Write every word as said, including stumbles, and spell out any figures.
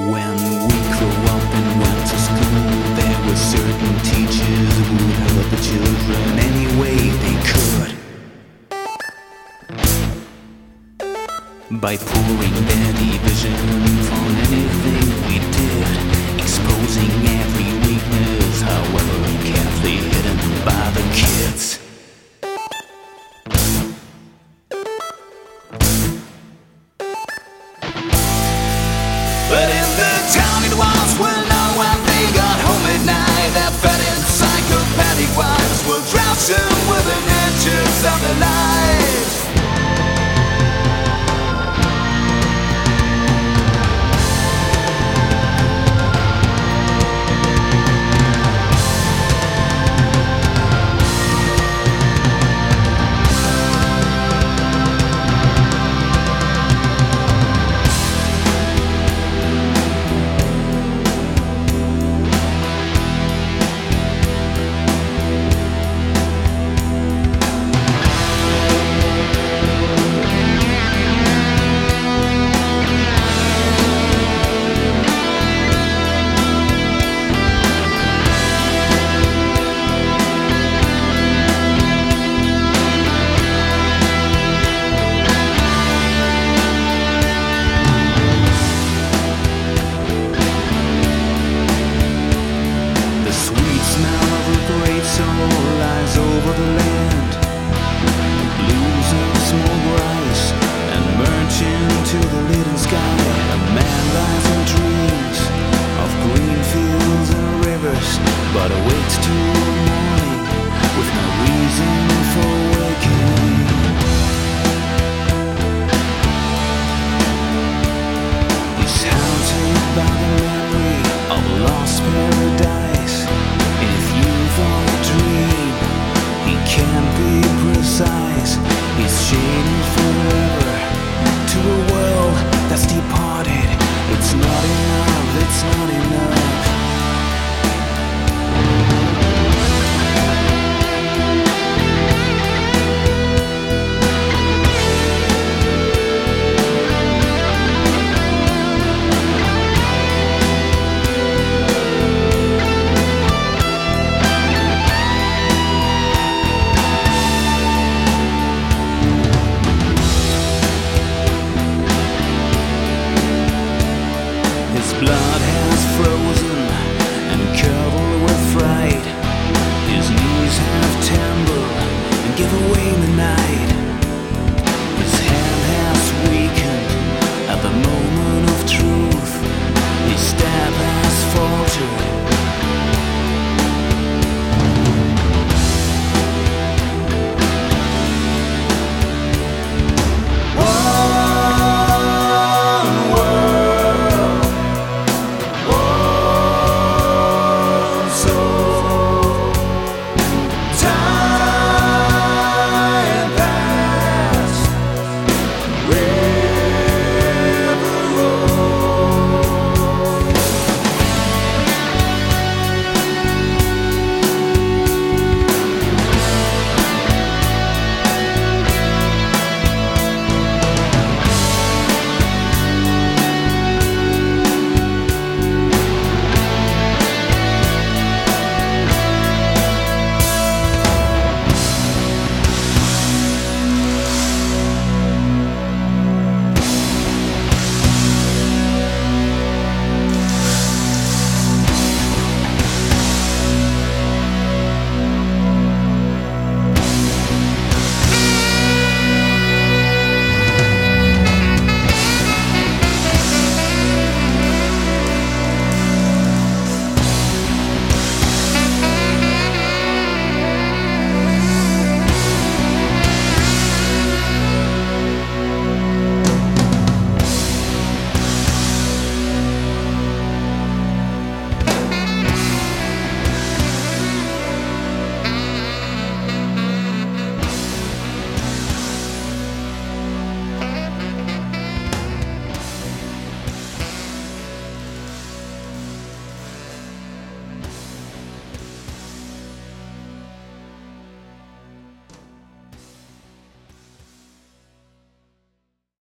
When we grew up and went to school, there were certain teachers who would help the children any way they could, by pouring their division on anything we did, exposing every weakness, however carefully hidden by the kids. But in the town it was well known when they got home at night, their fat and psychopathic wives were drowsing within inches of their lives. Over the land, blues and small rice, and merge into the leaden sky. A man lies and dreams of green fields and rivers, but awakes to morning with no reason for waking. He's haunted by the memory of a lost paradise. If you've on a dream, he can't be precise. He's chained forever to a world that's departed. It's not enough, it's not enough.